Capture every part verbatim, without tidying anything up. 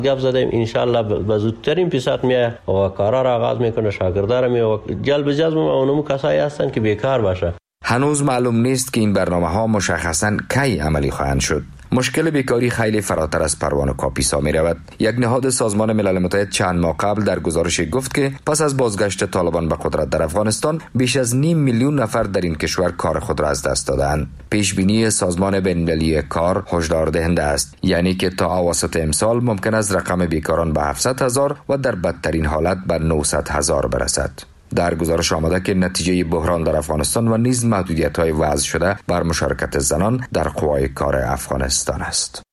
گپ زدیم ان شاء الله به زودترین فرصت میاد و کارا را آغاز میکنه، شاگردا را می و جلب جذب اونم کسایی هستن که بیکار باشه. هنوز معلوم نیست که این برنامه‌ها مشخصاً کی عملی خواهند شد. مشکل بیکاری خیلی فراتر از پروان و کاپیسا می رود. یک نهاد سازمان ملل متحد چند ماه قبل در گزارشی گفت که پس از بازگشت طالبان به قدرت در افغانستان بیش از نیم میلیون نفر در این کشور کار خود را از دست دادند. پیش بینی سازمان بین‌المللی کار هشدار دهنده است، یعنی که تا اواسط امسال ممکن است رقم بیکاران به هفتصد هزار و در بدترین حالت به نهصد هزار برسد. در گزارش آمده که نتیجه بحران در افغانستان و نیز محدودیت‌های وضع شده بر مشارکت زنان در قوای کار افغانستان است.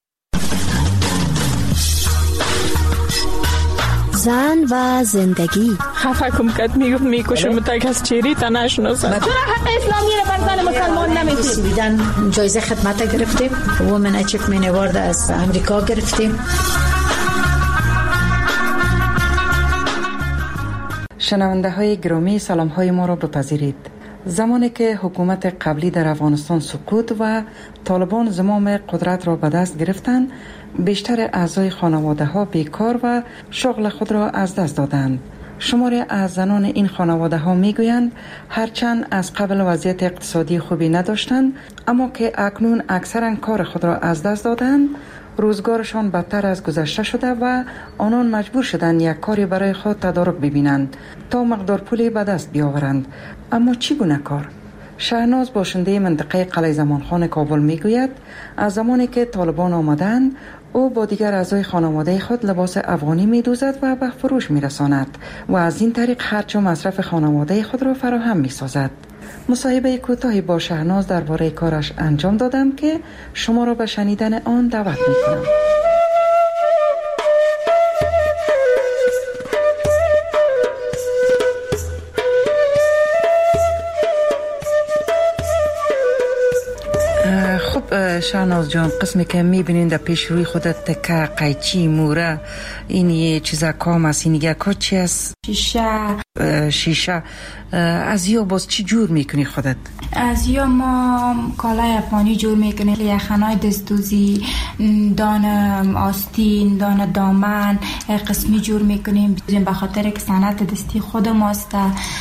زن و زندگی. خفه کم کت میگفت میکشم متک از چیری تا نشناسم. چرا حق اسلامی رو بر زن مسلمان نمیدید؟ دیدن جایزه خدمت گرفتیم، وومن اچیومنت اوارد از امریکا گرفتیم. شنونده های گرامی، سلام های ما را بپذیرید. زمانی که حکومت قبلی در افغانستان سقوط و طالبان زمام قدرت را به دست گرفتند، بیشتر اعضای خانواده ها بیکار و شغل خود را از دست دادند. شماری از زنان این خانواده ها می گویند هرچند از قبل وضعیت اقتصادی خوبی نداشتند، اما که اکنون اکثرا کار خود را از دست دادند، روزگارشان بدتر از گذشته شده و آنان مجبور شدند یک کاری برای خود تدارک ببینند تا مقدار پولی به دست بیاورند. اما چگونه کار؟ شهناز باشنده منطقه قلعه زمانخان کابل میگوید از زمانی که طالبان آمدند او با دیگر اعضای خانواده خود لباس افغانی می‌دوزد و به فروش می‌رساند و از این طریق خرج و مصرف خانواده خود را فراهم می‌سازد. مصاحبه کوتاهی با شهناز درباره کارش انجام دادم که شما را به شنیدن آن دعوت می‌کنم. خب شهناز جان، قسمی که میبینین در پیش روی خودت تکه، قیچی، موره، این یه چیزا کام است، این یه کا چی است؟ شیشه. شیشه. از یا باز چی جور میکنی خودت؟ از یا ما کالای افغانی جور میکنیم، یخنای دستوزی، دان آستین، دان دامن قسمی جور میکنیم به خاطر که صنعت دستی خود ماست،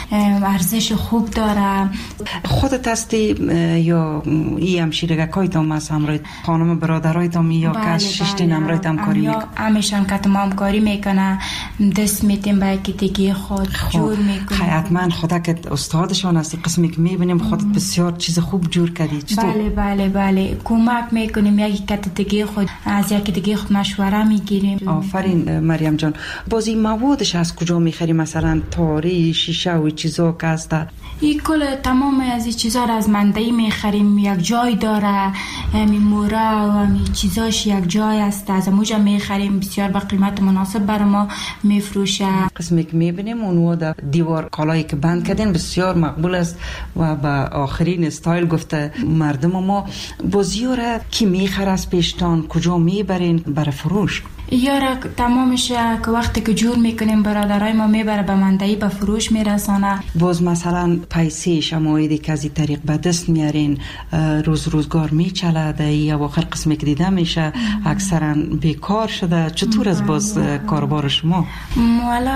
ارزش خوب داره. خودت هستی یا ای همشیرگکای تام هست همراهت؟ خانم برادرای تام یا که ششتین همراهت همکاری میکنه؟ همیشن که ما همکاری میکنه، دست میتیم به کتگی خود جور میکنیم. حتما خدا که استادشان هستی، قسمی که میبینیم خودت بسیار چیز خوب جور کردی. بله بله بله کمک میکنیم، یکی کتگی خود از یکی دیگه خود مشوره میگیریم. آفرین مریم جان. بازی موادش از کجا میخری؟ مثلا تاری، شیشه و چیزا که هست؟ این کل تمام از این چیزا را از منده میخریم، یک جای داره، می موره و می چیزاش یک جای است، از موجا میخریم، بسیار با قیمت مناسب برای ما میفروشه. قسمی که میبینیم اونو در دیوار کالایی که بند کردین بسیار مقبول است و به آخرین استایل گفته مردم ما. بازیو را کی میخره از پیشتان؟ کجا میبرین برای فروش؟ یارا تمامش که وقتی که جور میکنیم برادرای ما میبره به مندهی به فروش میرسانه. باز مثلا پیسه شمایدی که از این طریق به دست میارین روز روزگار میچلده یا آخر قسمی که دیده میشه اکثرا بیکار شده، چطور از باز کاربار شما؟ والا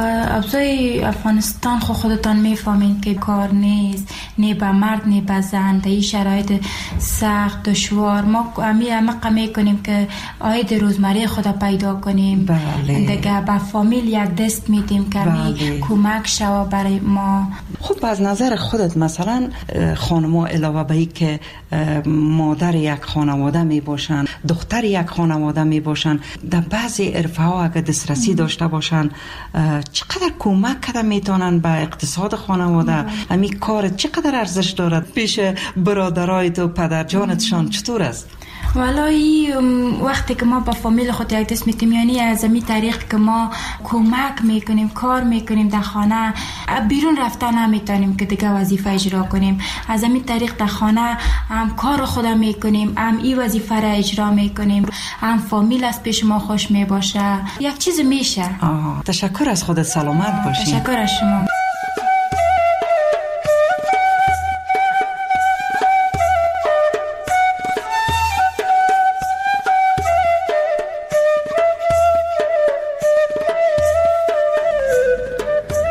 ابزای افغانستان خود خودتان میفهمین که کار نیست، نه به مرد نه به زن، در این شرایط سخت دشوار ما امی امق میکنیم که آید روزمره خود پیدا کنیم. بله. دیگه با فامیل یک دست میدیم که بله. کمک شوا برای ما. خب از نظر خودت مثلا خانم‌ها علاوه به این که مادر یک خانواده می باشن، دختر یک خانواده می باشن، در بعضی عرفه ها اگر دسترسی داشته باشن چقدر کمک کرده میتونن به اقتصاد خانواده؟ همین کار چقدر ارزش دارد پیش برادرایت و پدرجانتشان؟ چطور است؟ والله وقتی که ما با فامیل خود یک دست میتیم، یعنی از این طریق که ما کمک میکنیم، کار میکنیم در خانه، بیرون رفتن نمیتونیم که دیگه وظیفه اجرا کنیم، از این طریق در خانه هم کار خود میکنیم، هم این وظیفه را اجرا میکنیم، هم فامیل از پیش ما خوش میباشه، یک چیز میشه. آه. تشکر از خودت، سلامت باشی. تشکر از شما.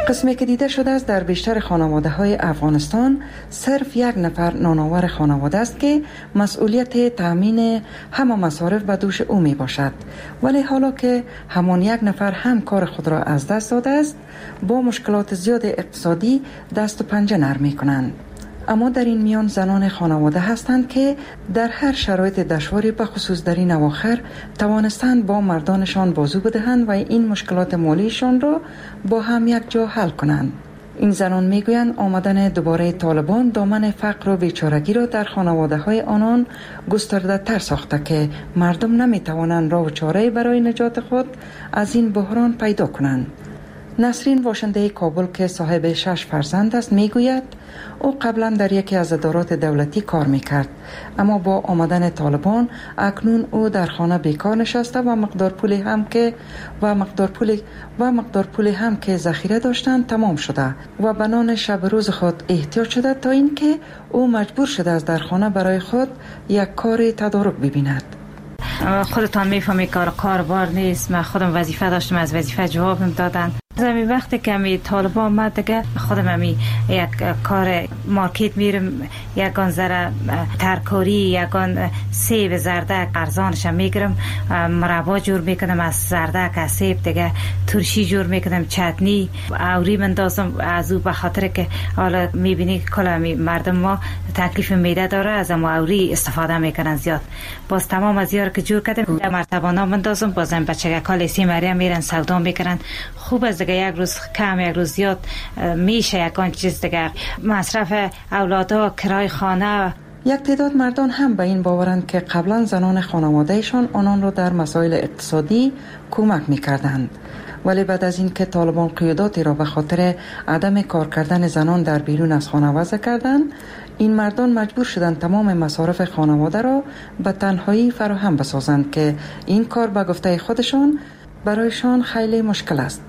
قسمی که دیده شده است در بیشتر خانواده های افغانستان صرف یک نفر نانآور خانواده است که مسئولیت تامین همه مصارف به دوش او می باشد، ولی حالا که همان یک نفر هم کار خود را از دست داده است با مشکلات زیاد اقتصادی دست و پنجه نرم می کنند. اما در این میان زنان خانواده هستند که در هر شرایط دشواری به خصوص در این اواخر توانستند با مردانشان بازو بدهند و این مشکلات مالیشان را با هم یک جا حل کنند. این زنان میگویند آمدن دوباره طالبان دامن فقر و بیچارگی را در خانواده های آنان گسترده تر ساخته که مردم نمی توانند راه و چاره برای نجات خود از این بحران پیدا کنند. نسرین باشنده کابل که صاحب شش فرزند است میگوید او قبلا در یکی از ادارات دولتی کار میکرد، اما با آمدن طالبان اکنون او در خانه بیکار نشسته و مقدار پولی هم که و مقدار پولی و مقدار پولی هم که ذخیره داشتند تمام شده و به نان شب روز خود احتیاج شده تا اینکه او مجبور شده است در خانه برای خود یک کار تدارک ببیند. خودتان میفهمی کار کاربار نیست. من خودم وظیفه داشتم، از وظیفه جوابم دادن. زمین وقتی که می طالبان آمد دیگه خودم می یک کار مارکت میرم، یگان ذره ترکاری، یگان سیب زردک ارزانش میگیرم، مربا جور میکنم از زردک، از سیب دیگه ترشی جور میکنم، چتنی اوری مندازم از او، به خاطر که حالا میبینی کلا مردم ما تکلیف معده داره، از ما اوری استفاده میکنن زیاد. باز تمام از یار که جور کردم مرتبانا مندازم، بازم بچگه کالسی مریم میرن سودا میکنن. خوب از دیگه یک روز کم یک روز زیاد میشه یکان چیز دیگه مصرف اولادها، کرای خانه. یک تعداد مردان هم به این باورند که قبلا زنان خانوادهشان آنان را در مسائل اقتصادی کمک میکردند، ولی بعد از این که طالبان قیوداتی را به خاطر عدم کار کردن زنان در بیرون از خانه وضع کردند، این مردان مجبور شدند تمام مصارف خانواده را به تنهایی فراهم بسازند که این کار به گفته خودشان برایشان خیلی مشکل است.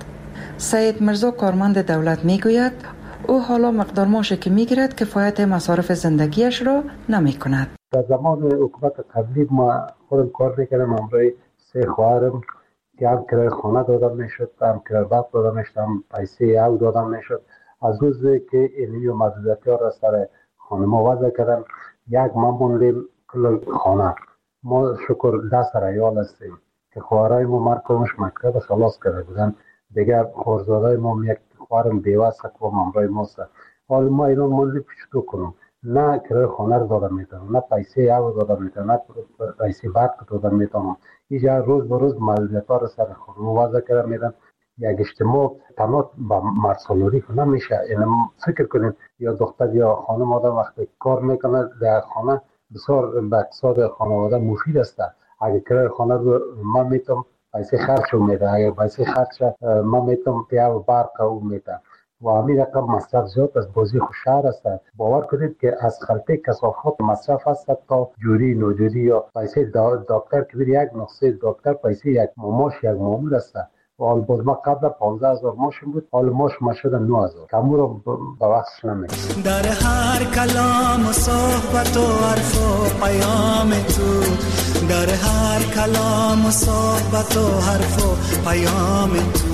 سید مرزا کارمند دولت میگوید او حالا مقدار معاشی که میگیرد کفایت مصارف زندگیش را نمی کند. در زمان حکومت قبلی ما خودم کار میکردم، همراه سه خواهرم که هم کرای خانه دادم میشد، هم کرای باغ دادم میشد، هم پیسه او دادم میشد. از روزی که اینمی و محدودیتی ها را سر خانه ما وضع کردن، یک ما موندیم کل خانه. ما شکر دست ریال هستیم که خواهرای ما مرکمش مکتب خلاص کرده بودن، دیگر خورزادای ما یک خواهرم بیوست که با ممرای ماست. حال ما ایران موندیم چطور کنم؟ نه کرای خانه رو دادم میتونم، نه پیسه او دادم میتونم، نه پیسه بعد که دادم میتونم. اینجا روز به روز محدودیت ها رو سر خانه وضع کرده میدن. یک اجتماع تنها با مرسالوری که نمیشه. این فکر کنید یا دختر یا خانم آدم وقتی کار میکنه در خانه بسیار به اقتصاد خانواده مفید است. اگه کرای خانه رو من میتونم پیسه خرچ میده، اگه پیسه خرچ من میتونم پیاو برق او میده و همین رقم مصرف زیاد از بازی خوشحال است. باور کنید که از خلطه کثافات مصرف است تا جوری نوجوری یا پیسه دکتر که بیر یک نقصه دکتر پیسه یک ماماش یک مامور است. و حال باز ما قبل پانزده هزار ماشین بود، حال ماش ما شده نه هزار. کمو رو به وقتش نمیگه. در هر کلام و صحبت و حرف و پیام تو، در هر کلام و صحبت و حرف و پیام تو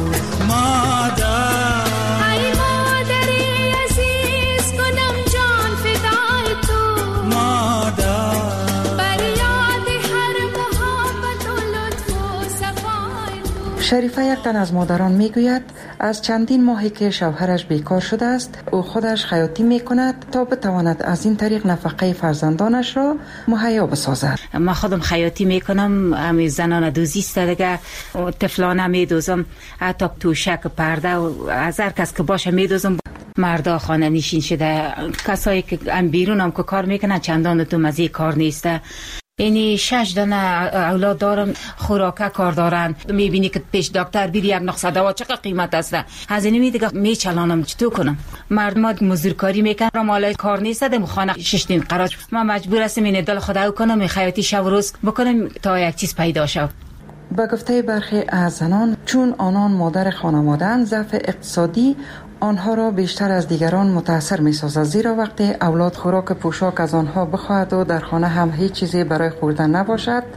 مادر، ای مادری عزیز کنم جان فدای تو مادر، بر یاد هر محبت و لطف و صفای تو. شریفه یک تن از مادران میگوید از چندین ماهی که شوهرش بیکار شده است او خودش خیاطی میکند تا بتواند از این طریق نفقه فرزندانش را مهیا بسازد. من خودم خیاطی میکنم، همین زنان دوزی است دیگه، طفلانه میدوزم، حتی توشک پرده و از هر کس که باشه میدوزم. مردا خانه نشین شده، کسایی که هم بیرون هم که کار میکنن چندان تو مزه کار نیسته. اینی شش دانه اولاد دارم، خوراکه کار دارن، میبینی که پیش دکتر بیری یک نقصه دوا چقدر قیمت است. هزینه می دیگه میچلانم، چطور کنم؟ مردم مزدورکاری میکنن، مالای کار نیست، دم خانه شش دین قراج. ما مجبور هستیم این دل خدا کنم، خیاطی شب روز بکنم تا یک چیز پیدا شود. با گفته برخی از زنان، چون آنان مادر خانواده‌اند، ضعف اقتصادی آنها را بیشتر از دیگران متاثر می سازد، زیرا وقتی اولاد خوراک پوشاک از آنها بخواهد و در خانه هم هیچ چیزی برای خوردن نباشد،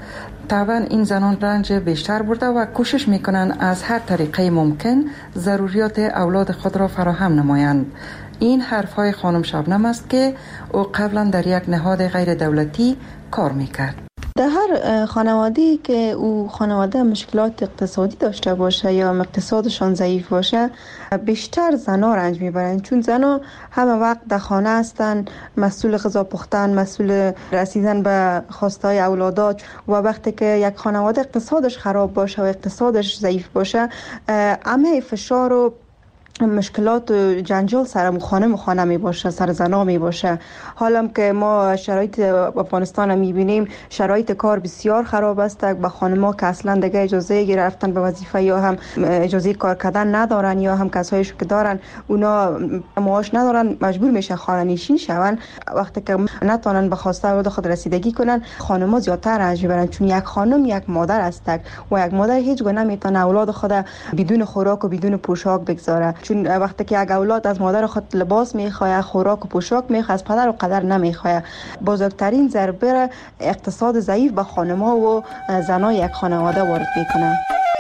طبعا این زنان رنج بیشتر برده و کوشش میکنن از هر طریقه ممکن ضروریات اولاد خود را فراهم نمایند. این حرفهای خانم شبنم است که او قبلا در یک نهاد غیر دولتی کار میکرد. در هر خانواده‌ای که او خانواده مشکلات اقتصادی داشته باشه یا اقتصادشان ضعیف باشه، بیشتر زنها رنج میبرند، چون زنها همه وقت در خانه هستن، مسئول غذا پختن، مسئول رسیدن به خواستهای اولادات. و وقتی که یک خانواده اقتصادش خراب باشه و اقتصادش ضعیف باشه، همه فشار و مشکلات و جنجال سر خانه خانه می باشه، سر زنا می باشه. حالا که ما شرایط افغانستان می بینیم، شرایط کار بسیار خراب است. با خانم‌ها که اصلا دیگه اجازه گرفتن به وظیفه یا هم اجازه کار کردن ندارن، یا هم کسایش که دارن اونا معاش ندارن، مجبور میشن خانه نشین شون. وقتی که نتونن به خواسته اولاد خود رسیدگی کنن، خانم‌ها زیادتر رنج میبرن، چون یک خانم یک مادر است و یک مادر هیچ گونه نمیتونه اولاد خود بدون خوراک و بدون پوشاک بگذاره. چون وقتی که یک اولاد از مادر خود لباس میخواه، خوراک و پوشاک میخواه، از پدر و قدر نمیخواه. بزرگترین ضربه اقتصاد ضعیف به خانم‌ها و زنای یک خانواده وارد میکنه.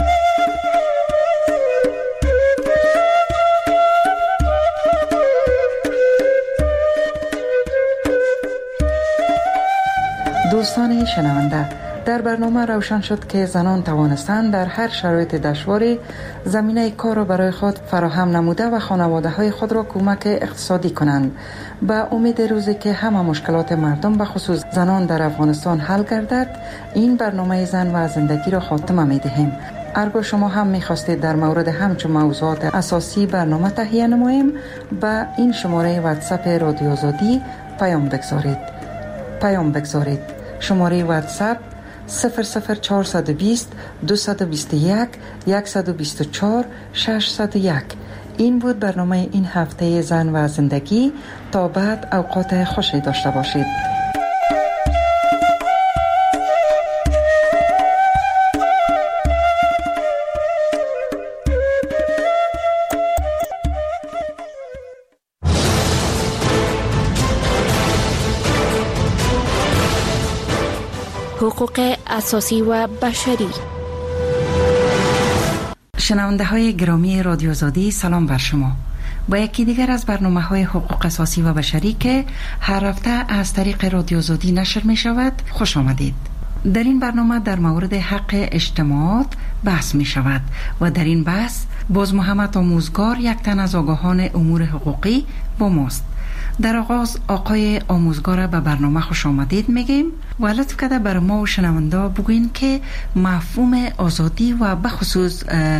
دوستان شنونده، در برنامه روشن شد که زنان توانستند در هر شرایط دشواری زمینه کار را برای خود فراهم نموده و خانواده های خود را کمک اقتصادی کنند. با امید روزی که همه مشکلات مردم به خصوص زنان در افغانستان حل گردد، این برنامه زن و زندگی را خاتمه می دهیم. اگر شما هم می خواستید در مورد همچون موضوعات اساسی برنامه تهیه نماییم، با این شماره واتساپ رادیو آزادی پیام بگذارید. پیام بگذارید. شماره واتساپ صفر صفر چهارصد و بیست دویست و بیست و یک صد و بیست و چهار ششصد و یک. این بود برنامه این هفته زن و زندگی. تا بعد اوقات خوشی داشته باشید. حقوق اساسی و بشری. شنونده های گرامی رادیو آزادی، سلام بر شما. با یکی دیگر از برنامه های حقوق اساسی و بشری که هر هفته از طریق رادیو آزادی نشر می شود خوش آمدید. در این برنامه در مورد حق اجتماعات بحث می شود و در این بحث باز محمد آموزگار، یک تن از آگاهان امور حقوقی با ماست. در آغاز آقای آموزگار به برنامه خوش آمدید میگیم و لطف کرده بر ما و شنونده بگوین که مفهوم آزادی و بخصوص